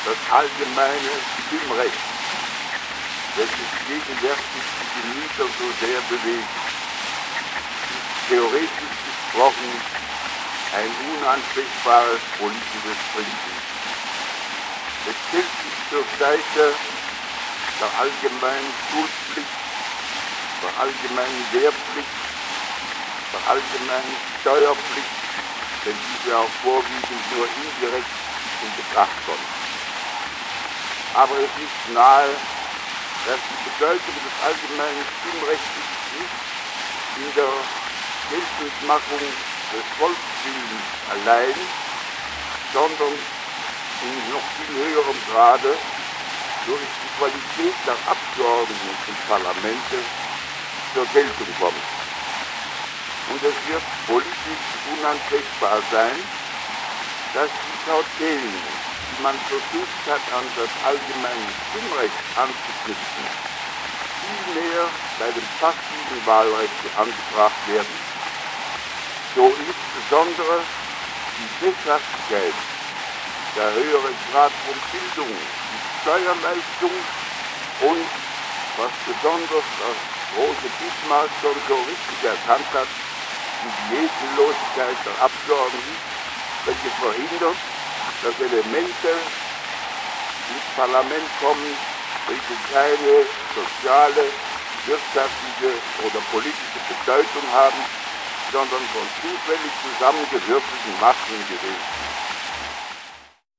das allgemeine Stimmrecht, welches gegenwärtig die Gemüter so sehr bewegt, ist theoretisch gesprochen ein unanfechtbares politisches Prinzip. Es stellt sich zur Seite der allgemeinen Schulpflicht, der allgemeinen Wehrpflicht, der allgemeinen Steuerpflicht, denn diese auch vorwiegend nur indirekt in Betracht kommt. Aber es liegt nahe, dass die Bedeutung des allgemeinen Stimmrechts nicht in der Geltendmachung des Volkswillens allein, sondern in noch viel höherem Grade durch die Qualität der Abgeordneten und Parlamente zur Geltung kommt. Und es wird politisch unanfechtbar sein, dass die Kautelen, die man versucht hat, an das allgemeine Stimmrecht anzuknüpfen, vielmehr bei dem passiven Wahlrecht angebracht werden. So insbesondere die Sesshaftigkeit, der höhere Grad von Bildung, die Steuerleistung und, was besonders das große Bismarck schon so richtig erkannt hat, die Diätenlosigkeit der Abgeordneten, welche verhindert, dass Elemente ins Parlament kommen, welche keine soziale, wirtschaftliche oder politische Bedeutung haben, sondern von zufällig zusammengewürfelten Massen gewählt.